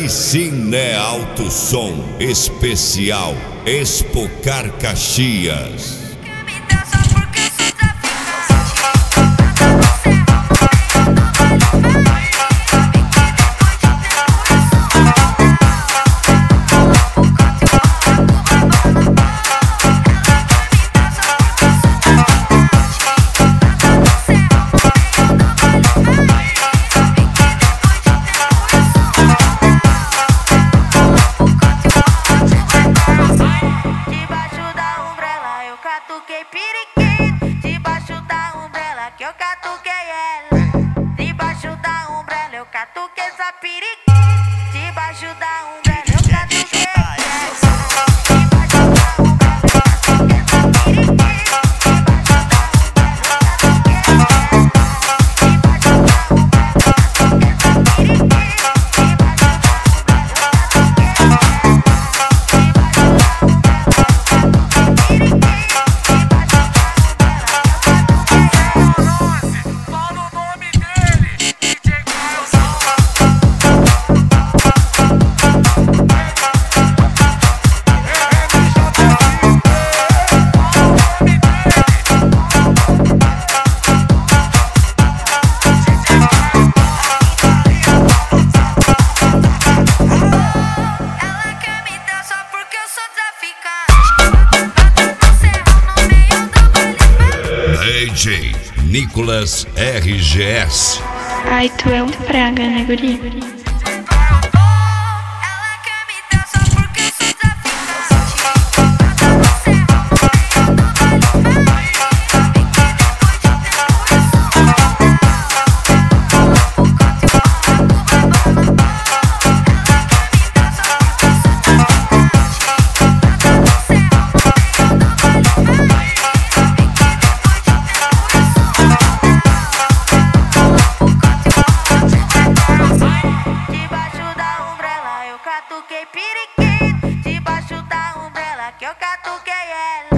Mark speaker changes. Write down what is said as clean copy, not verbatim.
Speaker 1: Aí sim, né? Alto som especial Expocar Caxias.
Speaker 2: Catuquei periquito, debaixo da umbrella que eu catuquei ela. Debaixo da umbrella eu catuquei essa periquita. Debaixo da umbrella eu catuquei ela. Debaixo da umbrella eu catuquei essa periquita. Debaixo da umbrella eu catuquei ela. Debaixo da umbrella eu catuquei essa periquita.
Speaker 1: DJ Nicolas RGS.
Speaker 3: Ai, tu é um praga, né, guri?
Speaker 2: Catuquei periquito, debaixo da umbrella que eu catuquei ela.